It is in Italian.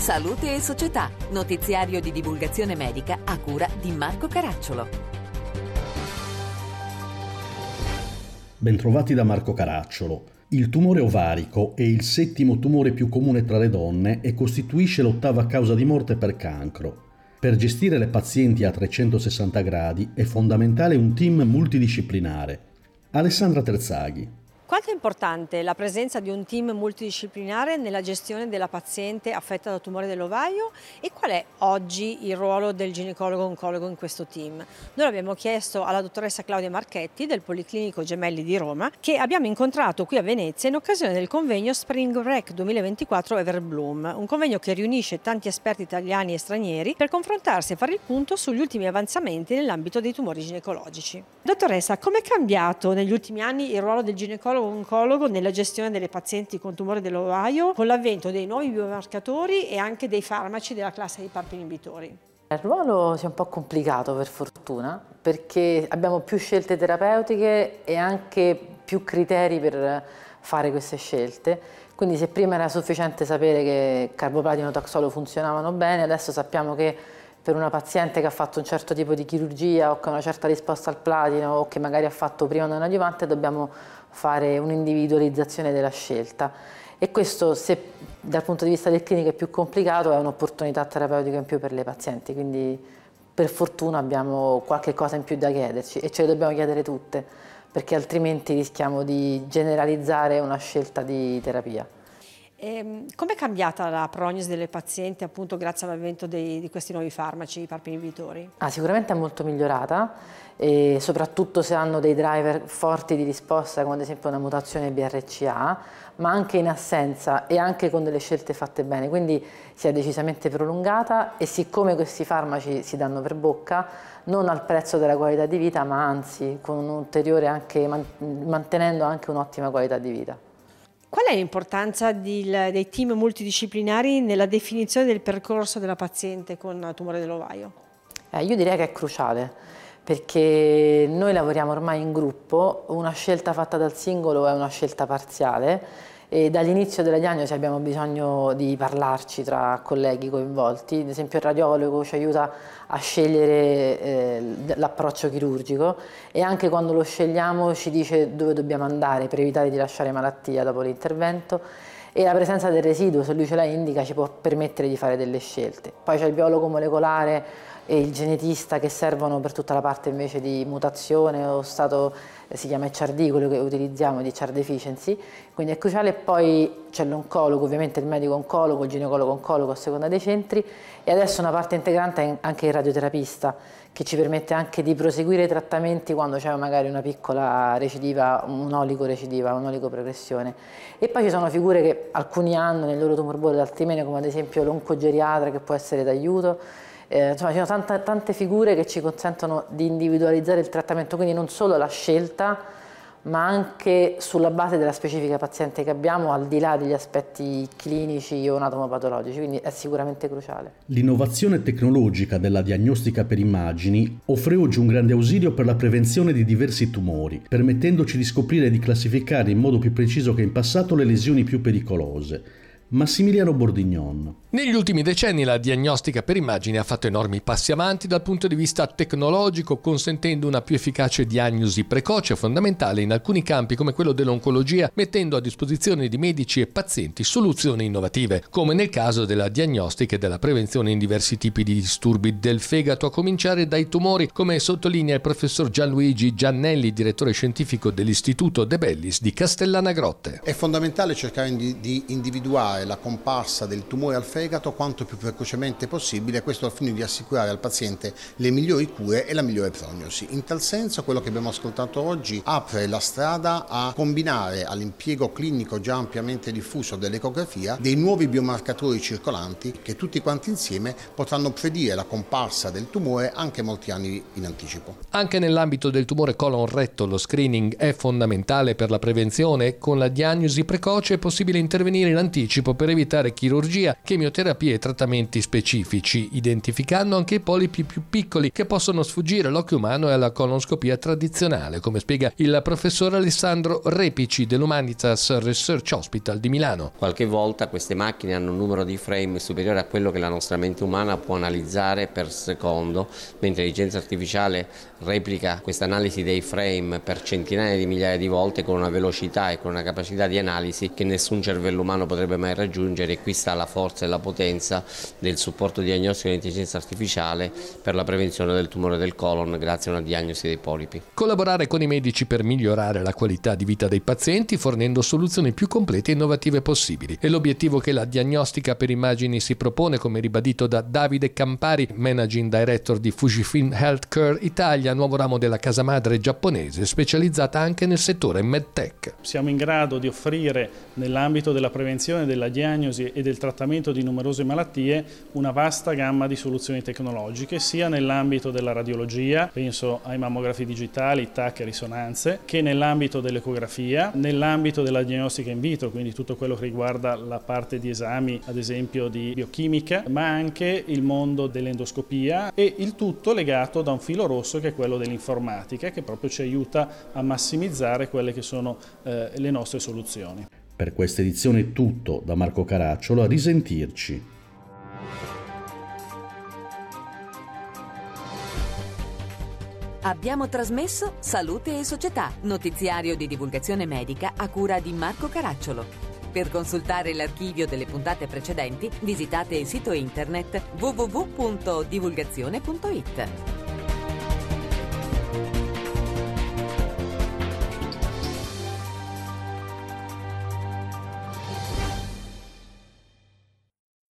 Salute e Società, notiziario di divulgazione medica a cura di Marco Caracciolo. Bentrovati da Marco Caracciolo. Il tumore ovarico è il 7° tumore più comune tra le donne e costituisce l'8ª causa di morte per cancro. Per gestire le pazienti a 360 gradi è fondamentale un team multidisciplinare. Alessandra Terzaghi. Quanto è importante la presenza di un team multidisciplinare nella gestione della paziente affetta da tumore dell'ovaio e qual è oggi il ruolo del ginecologo-oncologo in questo team? Noi l'abbiamo chiesto alla dottoressa Claudia Marchetti del Policlinico Gemelli di Roma, che abbiamo incontrato qui a Venezia in occasione del convegno Spring Break 2024 Everbloom, un convegno che riunisce tanti esperti italiani e stranieri per confrontarsi e fare il punto sugli ultimi avanzamenti nell'ambito dei tumori ginecologici. Dottoressa, come è cambiato negli ultimi anni il ruolo del ginecologo oncologo nella gestione delle pazienti con tumore dell'ovaio con l'avvento dei nuovi biomarcatori e anche dei farmaci della classe dei PARP inibitori? Il ruolo si è un po' complicato per fortuna perché abbiamo più scelte terapeutiche e anche più criteri per fare queste scelte. Quindi se prima era sufficiente sapere che carboplatino e taxolo funzionavano bene, adesso sappiamo che per una paziente che ha fatto un certo tipo di chirurgia o che ha una certa risposta al platino o che magari ha fatto prima un adjuvante dobbiamo fare un'individualizzazione della scelta e questo, se dal punto di vista del clinico è più complicato, è un'opportunità terapeutica in più per le pazienti, quindi per fortuna abbiamo qualche cosa in più da chiederci e ce le dobbiamo chiedere tutte perché altrimenti rischiamo di generalizzare una scelta di terapia. Come è cambiata la prognosi delle pazienti appunto grazie all'avvento di questi nuovi farmaci, i PARP inibitori? Sicuramente è molto migliorata, e soprattutto se hanno dei driver forti di risposta come ad esempio una mutazione BRCA, ma anche in assenza e anche con delle scelte fatte bene, quindi si è decisamente prolungata e siccome questi farmaci si danno per bocca non al prezzo della qualità di vita ma anzi con un ulteriore anche mantenendo anche un'ottima qualità di vita. Qual è l'importanza dei team multidisciplinari nella definizione del percorso della paziente con tumore dell'ovaio? Io direi che è cruciale perché noi lavoriamo ormai in gruppo, una scelta fatta dal singolo è una scelta parziale e dall'inizio della diagnosi abbiamo bisogno di parlarci tra colleghi coinvolti, ad esempio il radiologo ci aiuta a scegliere l'approccio chirurgico e anche quando lo scegliamo ci dice dove dobbiamo andare per evitare di lasciare malattia dopo l'intervento e la presenza del residuo, se lui ce la indica, ci può permettere di fare delle scelte. Poi c'è il biologo molecolare e il genetista che servono per tutta la parte invece di mutazione o stato, si chiama HRD, quello che utilizziamo di HR deficiency, quindi è cruciale. Poi c'è l'oncologo, ovviamente il medico oncologo, il ginecologo oncologo a seconda dei centri e adesso una parte integrante è anche il radioterapista che ci permette anche di proseguire i trattamenti quando c'è magari una piccola recidiva, un'olicorecidiva, un'olicoprogressione. E poi ci sono figure che alcuni hanno nel loro tumor border altri meno, come ad esempio l'oncogeriatra che può essere d'aiuto. Insomma, ci sono tante figure che ci consentono di individualizzare il trattamento, quindi non solo la scelta, ma anche sulla base della specifica paziente che abbiamo, al di là degli aspetti clinici o anatomopatologici, quindi è sicuramente cruciale. L'innovazione tecnologica della diagnostica per immagini offre oggi un grande ausilio per la prevenzione di diversi tumori, permettendoci di scoprire e di classificare in modo più preciso che in passato le lesioni più pericolose. Massimiliano Bordignon. Negli ultimi decenni la diagnostica per immagini ha fatto enormi passi avanti dal punto di vista tecnologico, consentendo una più efficace diagnosi precoce fondamentale in alcuni campi come quello dell'oncologia, mettendo a disposizione di medici e pazienti soluzioni innovative, come nel caso della diagnostica e della prevenzione in diversi tipi di disturbi del fegato, a cominciare dai tumori, come sottolinea il professor Gianluigi Giannelli, direttore scientifico dell'Istituto De Bellis di Castellana Grotte. È fondamentale cercare di individuare la comparsa del tumore al fegato quanto più precocemente possibile, questo al fine di assicurare al paziente le migliori cure e la migliore prognosi. In tal senso quello che abbiamo ascoltato oggi apre la strada a combinare all'impiego clinico già ampiamente diffuso dell'ecografia dei nuovi biomarcatori circolanti che tutti quanti insieme potranno predire la comparsa del tumore anche molti anni in anticipo. Anche nell'ambito del tumore colon-retto lo screening è fondamentale per la prevenzione e con la diagnosi precoce è possibile intervenire in anticipo anticipo per evitare chirurgia, chemioterapie e trattamenti specifici, identificando anche i polipi più piccoli che possono sfuggire all'occhio umano e alla colonoscopia tradizionale, come spiega il professor Alessandro Repici dell'Humanitas Research Hospital di Milano. Qualche volta queste macchine hanno un numero di frame superiore a quello che la nostra mente umana può analizzare per secondo, mentre l'intelligenza artificiale replica questa analisi dei frame per centinaia di migliaia di volte con una velocità e con una capacità di analisi che nessun cervello umano potrebbe mai raggiungere, e qui sta la forza e la potenza del supporto diagnostico dell'intelligenza artificiale per la prevenzione del tumore del colon grazie a una diagnosi dei polipi. Collaborare con i medici per migliorare la qualità di vita dei pazienti fornendo soluzioni più complete e innovative possibili. È l'obiettivo che la diagnostica per immagini si propone, come ribadito da Davide Campari, Managing Director di Fujifilm Healthcare Italia, nuovo ramo della casa madre giapponese specializzata anche nel settore MedTech. Siamo in grado di offrire nell'ambito della prevenzione, della diagnosi e del trattamento di numerose malattie una vasta gamma di soluzioni tecnologiche, sia nell'ambito della radiologia, penso ai mammografi digitali, TAC e risonanze, che nell'ambito dell'ecografia, nell'ambito della diagnostica in vitro, quindi tutto quello che riguarda la parte di esami, ad esempio di biochimica, ma anche il mondo dell'endoscopia, e il tutto legato da un filo rosso che è quello dell'informatica, che proprio ci aiuta a massimizzare quelle che sono le nostre soluzioni. Per questa edizione è tutto da Marco Caracciolo, a risentirci. Abbiamo trasmesso Salute e Società, notiziario di divulgazione medica a cura di Marco Caracciolo. Per consultare l'archivio delle puntate precedenti, visitate il sito internet www.divulgazione.it.